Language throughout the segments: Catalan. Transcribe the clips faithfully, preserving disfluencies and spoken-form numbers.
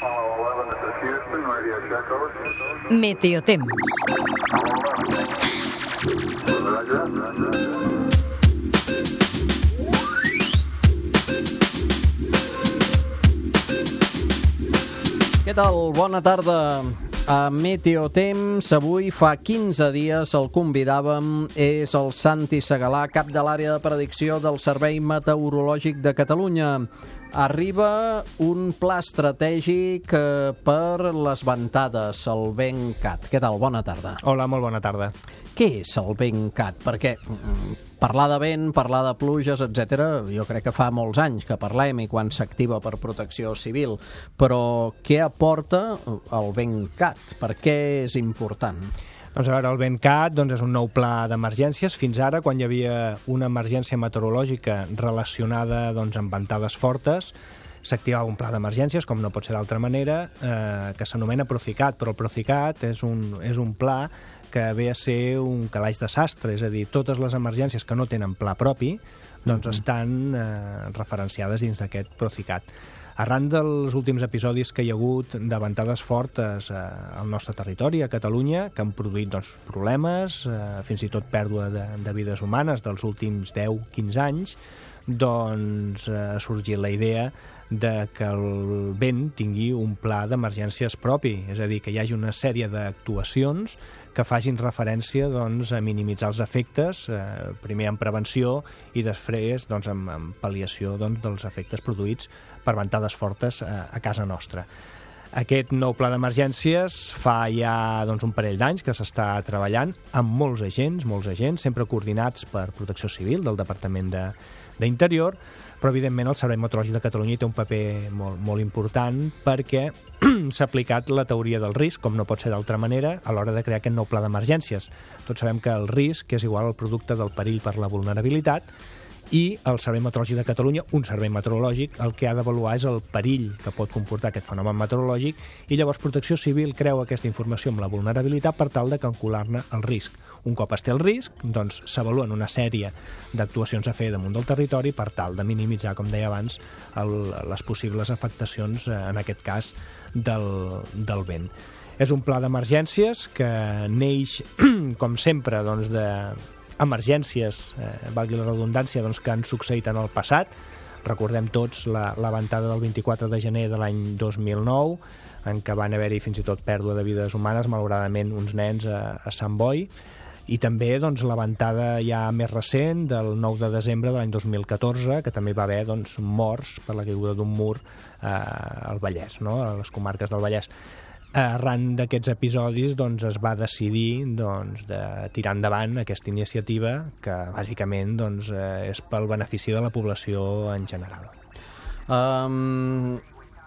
Meteotemps. Què tal? Bona tarda. A Meteotemps, avui fa quinze dies el convidàvem, és el Santi Segalà, cap de l'àrea de predicció del Servei Meteorològic de Catalunya. Arriba un pla estratègic per les ventades, el VentCat. Què tal? Bona tarda. Hola, molt bona tarda. Què és el VentCat? Perquè parlar de vent, parlar de pluges, etcètera, jo crec que fa molts anys que parlem i quan s'activa per protecció civil. Però què aporta el VentCat? Per què és important? Doncs a veure, el VentCat doncs, és un nou pla d'emergències. Fins ara, quan hi havia una emergència meteorològica relacionada doncs, amb ventades fortes, s'activava un pla d'emergències, com no pot ser d'altra manera, eh, que s'anomena Procicat, però el Procicat és un, és un pla que ve a ser un calaix de sastre, és a dir, totes les emergències que no tenen pla propi doncs, mm-hmm. estan eh, referenciades dins d'aquest Procicat. Arran dels últims episodis que hi ha hagut de ventades fortes eh, al nostre territori, a Catalunya, que han produït doncs, problemes, eh, fins i tot pèrdua de, de vides humanes dels últims deu a quinze anys, doncs eh, ha sorgit la idea de que el vent tingui un pla d'emergències propi, és a dir, que hi hagi una sèrie d'actuacions que facin referència doncs, a minimitzar els efectes, eh, primer en prevenció i després doncs, en, en pal·liació doncs, dels efectes produïts per ventades fortes eh, a casa nostra. Aquest nou pla d'emergències fa ja doncs, un parell d'anys que s'està treballant amb molts agents, molts agents, sempre coordinats per Protecció Civil del Departament de, d'Interior, però evidentment el Servei Meteorològic de Catalunya hi té un paper molt, molt important perquè s'ha aplicat la teoria del risc, com no pot ser d'altra manera, a l'hora de crear aquest nou pla d'emergències. Tots sabem que el risc és igual al producte del perill per la vulnerabilitat, i el Servei Meteorològic de Catalunya, un servei meteorològic, el que ha d'avaluar és el perill que pot comportar aquest fenomen meteorològic i llavors Protecció Civil creu aquesta informació amb la vulnerabilitat per tal de calcular-ne el risc. Un cop es té el risc, doncs s'avaluen una sèrie d'actuacions a fer damunt del territori per tal de minimitzar, com deia abans, el, les possibles afectacions, en aquest cas, del, del vent. És un pla d'emergències que neix, com sempre, doncs, de emergències, eh, valgui la redundància, doncs, que han succeït en el passat. Recordem tots la, la ventada del vint-i-quatre de gener de l'any dos mil nou, en què van haver-hi fins i tot pèrdua de vides humanes, malauradament uns nens a, a Sant Boi, i també doncs, la ventada ja més recent del nou de desembre de l'any dos mil catorze, que també va haver doncs, morts per la caiguda d'un mur eh, al Vallès, no? A les comarques del Vallès. Arran d'aquests episodis doncs, es va decidir doncs, de tirar endavant aquesta iniciativa que bàsicament doncs, és pel benefici de la població en general. Um,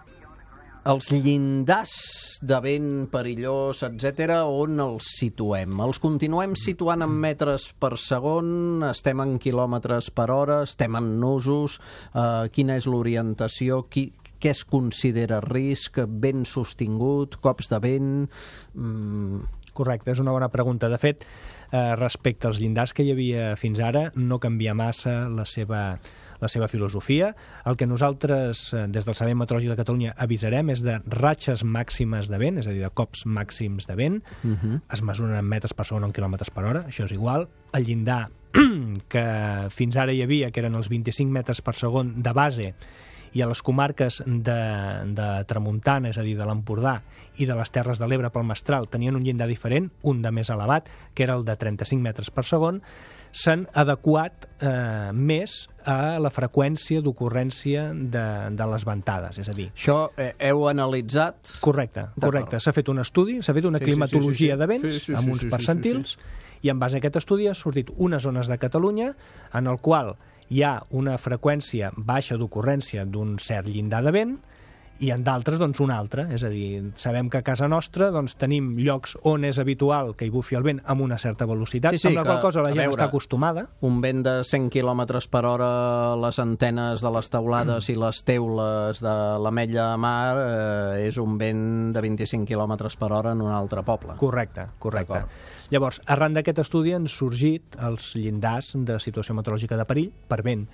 els llindars de vent perillós, etcètera, on els situem? Els continuem situant en metres per segon? Estem en quilòmetres per hora? Estem en nusos? Uh, quina és l'orientació? Qui Què es considera risc? Vent sostingut? Cops de vent? Mm. Correcte, és una bona pregunta. De fet, eh, respecte als llindars que hi havia fins ara, no canvia massa la seva, la seva filosofia. El que nosaltres, eh, des del Servei Meteorològic de Catalunya, avisarem és de ratxes màximes de vent, és a dir, de cops màxims de vent. Uh-huh. Es mesuren en metres per segon o en quilòmetres per hora, això és igual. El llindar que fins ara hi havia, que eren els vint-i-cinc metres per segon de base, i a les comarques de, de Tramuntana, és a dir, de l'Empordà i de les Terres de l'Ebre pel Mestral, tenien un llindar diferent, un de més elevat, que era el de trenta-cinc metres per segon, s'han adequat eh, més a la freqüència d'ocurrència de, de les ventades, és a dir... Això eh, heu analitzat? Correcte, correcte. S'ha fet un estudi, s'ha fet una sí, climatologia sí, sí, sí. de vents sí, sí, sí, amb uns sí, sí, percentils, sí, sí, sí. I en base a aquest estudi ha sortit unes zones de Catalunya en el qual hi ha una freqüència baixa d'ocurrència d'un cert llindar de vent i en d'altres doncs un altre, és a dir, sabem que a casa nostra doncs, tenim llocs on és habitual que hi bufi el vent amb una certa velocitat, sí, sí, amb la qual cosa la gent veure, està acostumada. Un vent de cent quilòmetres per hora, les antenes de les teulades mm. i les teules de l'Ametlla de Mar eh, és un vent de vint-i-cinc quilòmetres per hora en un altre poble. Correcte, correcte. Llavors, arran d'aquest estudi han sorgit els llindars de situació meteorològica de perill per vent,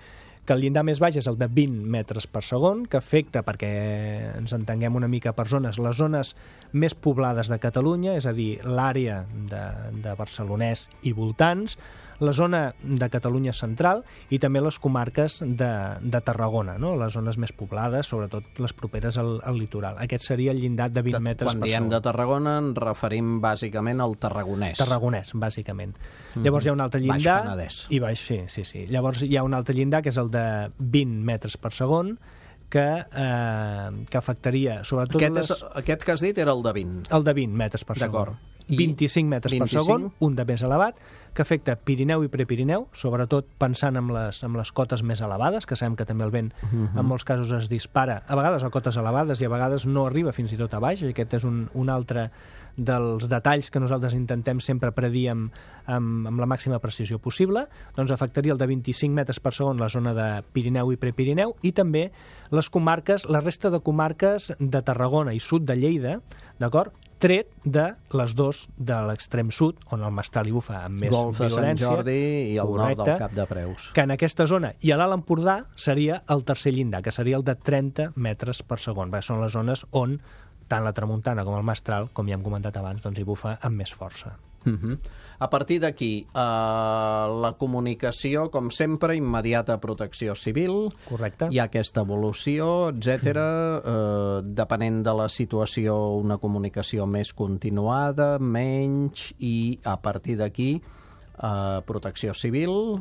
que el llindar més baix és el de vint metres per segon, que afecta, perquè ens entenguem una mica per zones, les zones més poblades de Catalunya, és a dir, l'àrea de, de Barcelonès i voltants, la zona de Catalunya central i també les comarques de, de Tarragona, no? Les zones més poblades, sobretot les properes al, al litoral. Aquest seria el llindar de vint metres per segon. Quan diem de Tarragona ens referim bàsicament al tarragonès. Tarragonès, bàsicament. Mm-hmm. Llavors hi ha un altre llindar... Baix Penedès. I baix, sí, sí, sí. Llavors hi ha un altre llindar, que és el de vint metres per segon, que, eh, que afectaria sobretot... Aquest, les... és, aquest que has dit era el de vint. El de vint metres per segon. D'acord. vint-i-cinc metres vint-i-cinc? per segon, un de més elevat, que afecta Pirineu i Prepirineu, sobretot pensant en les, en les cotes més elevades, que sabem que també el vent uh-huh. en molts casos es dispara, a vegades a cotes elevades i a vegades no arriba fins i tot a baix, i aquest és un, un altre dels detalls que nosaltres intentem sempre predir amb, amb, amb la màxima precisió possible. Doncs afectaria el de vint-i-cinc metres per segon la zona de Pirineu i Prepirineu i també les comarques, la resta de comarques de Tarragona i sud de Lleida, d'acord? Tret de les dos de l'extrem sud, on el mestral hi bufa amb més Golf de violència. Sant Jordi i el correcte, nord del Cap de Preus. Que en aquesta zona i a l'Alt Empordà seria el tercer llindar, que seria el de trenta metres per segon. Bé, són les zones on tant la tramuntana com el mestral, com ja hem comentat abans, doncs hi bufa amb més força. Uh-huh. A partir d'aquí, eh, la comunicació, com sempre, immediata protecció civil. Correcte. Hi ha aquesta evolució, etcètera. Eh, depenent de la situació, una comunicació més continuada, menys, i a partir d'aquí, eh, protecció civil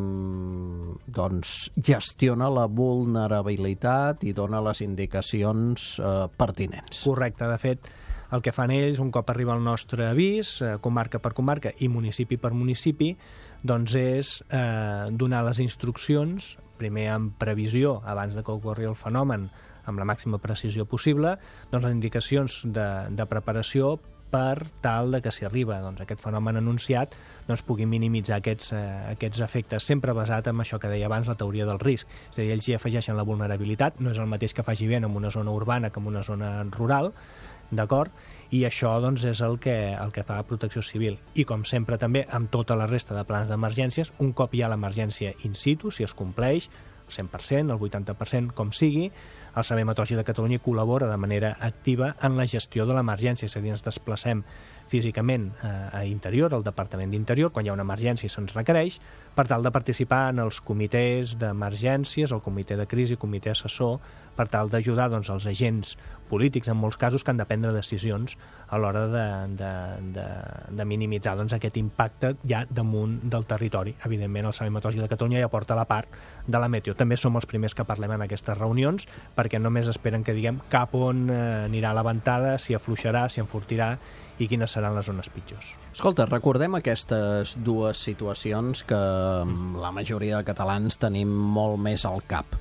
mm, doncs gestiona la vulnerabilitat i dona les indicacions eh, pertinents. Correcte, de fet, el que fan ells, un cop arriba el nostre avís, eh, comarca per comarca i municipi per municipi, doncs és eh, donar les instruccions, primer en previsió, abans de que ocorri el fenomen, amb la màxima precisió possible, doncs les indicacions de, de preparació per tal de que si arriba doncs, aquest fenomen anunciat doncs, pugui minimitzar aquests, eh, aquests efectes, sempre basat en això que deia abans, la teoria del risc. És a dir, ells hi afegeixen la vulnerabilitat, no és el mateix que faci vent en una zona urbana que en una zona rural, d'acord? I això doncs, és el que, el que fa Protecció Civil. I com sempre també, amb tota la resta de plans d'emergències, un cop hi ha l'emergència in situ, si es compleix, el cent per cent, el vuitanta per cent, com sigui, el Servei Meteorològic de Catalunya col·labora de manera activa en la gestió de l'emergència, és a dir, ens desplacem físicament a interior, al Departament d'Interior, quan hi ha una emergència i se'ns requereix, per tal de participar en els comitès d'emergències, el comitè de crisi, el comitè assessor, per tal d'ajudar doncs, els agents polítics, en molts casos, que han de prendre decisions a l'hora de, de, de, de minimitzar doncs, aquest impacte ja damunt del territori. Evidentment, el Servei Meteorològic de Catalunya ja porta la part de la meteo. També som els primers que parlem en aquestes reunions, perquè només esperen que diguem cap on eh, anirà la ventada, si afluixarà, si enfortirà i quines seran les zones pitjors. Escolta, recordem aquestes dues situacions que la majoria de catalans tenim molt més al cap.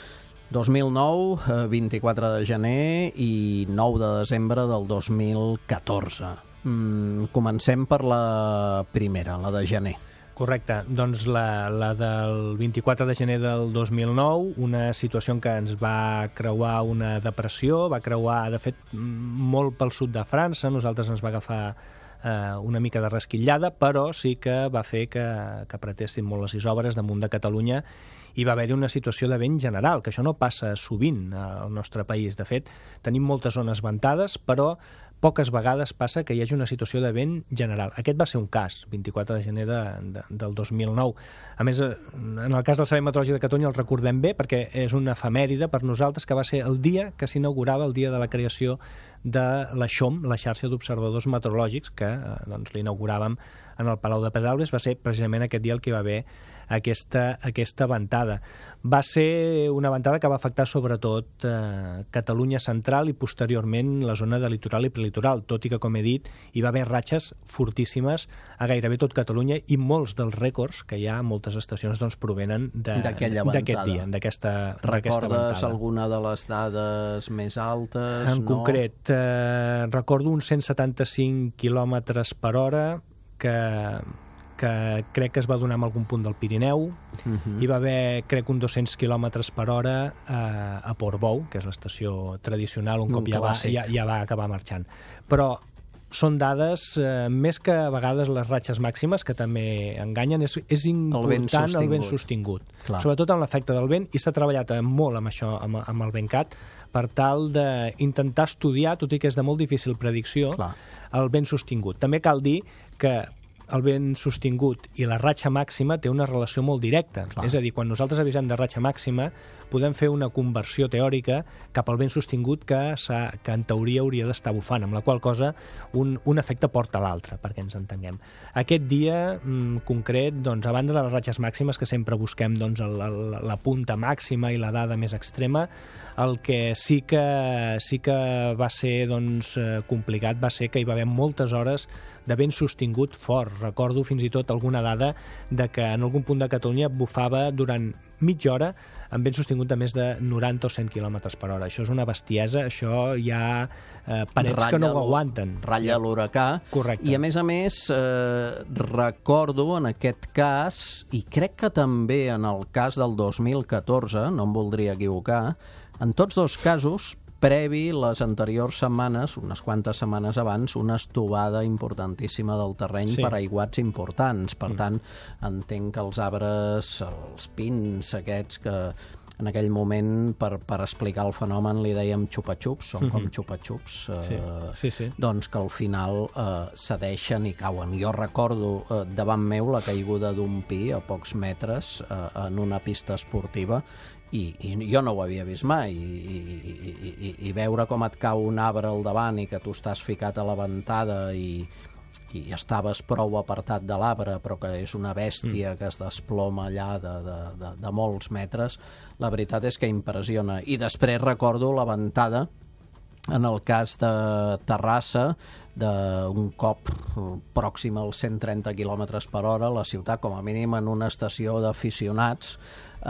dos mil nou, vint-i-quatre de gener i nou de desembre del dos mil catorze. Mm, comencem per la primera, la de gener. Correcte, doncs la, la del vint-i-quatre de gener del dos mil nou, una situació en què ens va creuar una depressió, va creuar, de fet, molt pel sud de França, nosaltres ens va agafar eh, una mica de resquitllada, però sí que va fer que, que apretessin molt les isòbres damunt de Catalunya i va haver-hi una situació de vent general, que això no passa sovint al nostre país. De fet, tenim moltes zones ventades, però poques vegades passa que hi hagi una situació de vent general. Aquest va ser un cas, vint-i-quatre de gener de, de, del dos mil nou. A més, en el cas del Servei Meteorològic de Catalunya el recordem bé perquè és una efemèride per nosaltres que va ser el dia que s'inaugurava, el dia de la creació de la XOM, la xarxa d'observadors meteorològics, que eh, doncs, l'inauguràvem en el Palau de Pedralbes. Va ser precisament aquest dia el que va haver aquesta, aquesta ventada. Va ser una ventada que va afectar sobretot eh, Catalunya central i posteriorment la zona de litoral i prelitoral, tot i que, com he dit, hi va haver ratxes fortíssimes a gairebé tot Catalunya i molts dels rècords que hi ha a moltes estacions doncs, provenen d'aquest dia, d'aquesta ventada. Recordes alguna de les dades més altes? En no? concret, eh, recordo uns cent setanta-cinc quilòmetres per hora que... que crec que es va donar en algun punt del Pirineu. Uh-huh. Hi va haver, crec, uns dos-cents quilòmetres per hora a, a Portbou, que és l'estació tradicional, un, un cop ja va, ja, ja va acabar marxant. Però són dades, eh, més que a vegades les ratxes màximes, que també enganyen, és, és important el vent sostingut. Clar. Sobretot amb l'efecte del vent, i s'ha treballat molt amb això, amb, amb el VentCat, per tal d'intentar estudiar, tot i que és de molt difícil predicció, Clar. el vent sostingut. També cal dir que el vent sostingut i la ratxa màxima té una relació molt directa. Clar. És a dir, quan nosaltres avisem de ratxa màxima, podem fer una conversió teòrica cap al vent sostingut que, que en teoria hauria d'estar bufant, amb la qual cosa un, un efecte porta a l'altre, perquè ens entenguem. Aquest dia mm, concret, doncs, a banda de les ratxes màximes, que sempre busquem doncs, el, el, la punta màxima i la dada més extrema, el que sí que, sí que va ser doncs, complicat va ser que hi va haver moltes hores de vent sostingut fort. Recordo fins i tot alguna dada de que en algun punt de Catalunya bufava durant mitja hora amb vent sostingut de més de noranta o cent quilòmetres per hora. Això és una bestiesa, això hi ha eh, parets ratlla que no ho aguanten. Ratlla l'huracà. Correcte. I a més a més, eh, recordo en aquest cas, i crec que també en el cas del dos mil catorze, no em voldria equivocar, en tots dos casos, previ les anteriors setmanes, unes quantes setmanes abans, una estovada importantíssima del terreny sí. per aiguats importants. Per mm. tant, entenc que els arbres, els pins aquests que en aquell moment, per, per explicar el fenomen, li dèiem xupa-xups, són mm-hmm. com xupa-xups, eh, sí. Sí, sí. doncs que al final eh, cedeixen i cauen. Jo recordo eh, davant meu la caiguda d'un pi a pocs metres eh, en una pista esportiva, I, i jo no ho havia vist mai, i, i, i, i veure com et cau un arbre al davant i que tu estàs ficat a la ventada i, i estaves prou apartat de l'arbre, però que és una bèstia mm. que es desploma allà de, de, de, de molts metres, la veritat és que impressiona. I després recordo la ventada en el cas de Terrassa, d'un cop pròxim als cent trenta quilòmetres per hora, la ciutat, com a mínim en una estació d'aficionats,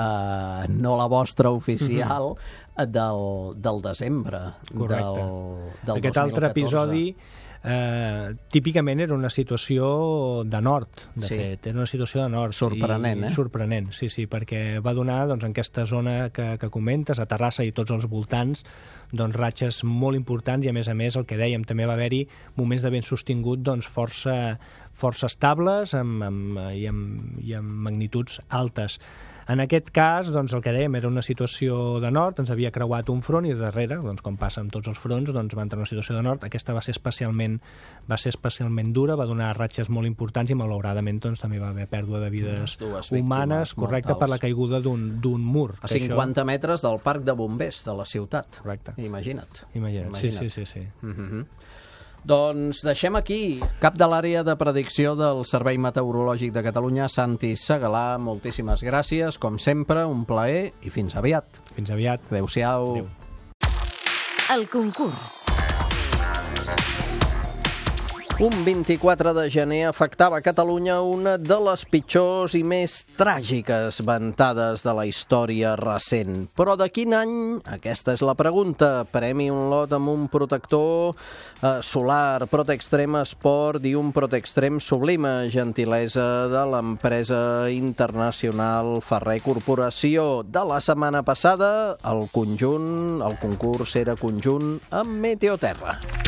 eh, no la vostra oficial, mm-hmm. del, del desembre Correcte. del, del Aquest altre episodi eh, típicament era una situació de nord, de sí. fet, era una situació de nord. Sorprenent, i, eh? Sorprenent, sí, sí, perquè va donar doncs, en aquesta zona que, que comentes, a Terrassa i tots els voltants, doncs, ratxes molt importants i, a més a més, el que dèiem, també va haver-hi moments de vent sostingut doncs, força, força estables amb, amb, i, amb, i amb magnituds altes. En aquest cas, doncs, el que dèiem era una situació de nord, ens havia creuat un front i darrere, doncs, com passa amb tots els fronts, doncs, va entrar una situació de nord. Aquesta va ser especialment, va ser especialment dura, va donar ratxes molt importants i, malauradament, doncs, també va haver pèrdua de vides humanes, correcte, per la caiguda d'un mur. A cinquanta això... metres del parc de bombers de la ciutat. Correcte. Imagina't. Imagina't. Imagina't. Sí, sí, sí. sí. Mm-hmm. Doncs deixem aquí. Cap de l'àrea de predicció del Servei Meteorològic de Catalunya, Santi Segalà, moltíssimes gràcies, com sempre, un plaer i fins aviat. Fins aviat. Adéu-siau. Adéu. El concurs. Un vint-i-quatre de gener afectava a Catalunya una de les pitjors i més tràgiques ventades de la història recent. Però de quin any? Aquesta és la pregunta. Premi un lot amb un protector eh, solar, Protextrem Esport i un Protextrem Sublime, gentilesa de l'empresa internacional Ferrer Corporació. De la setmana passada, el conjunt, el concurs era conjunt amb Meteoterra.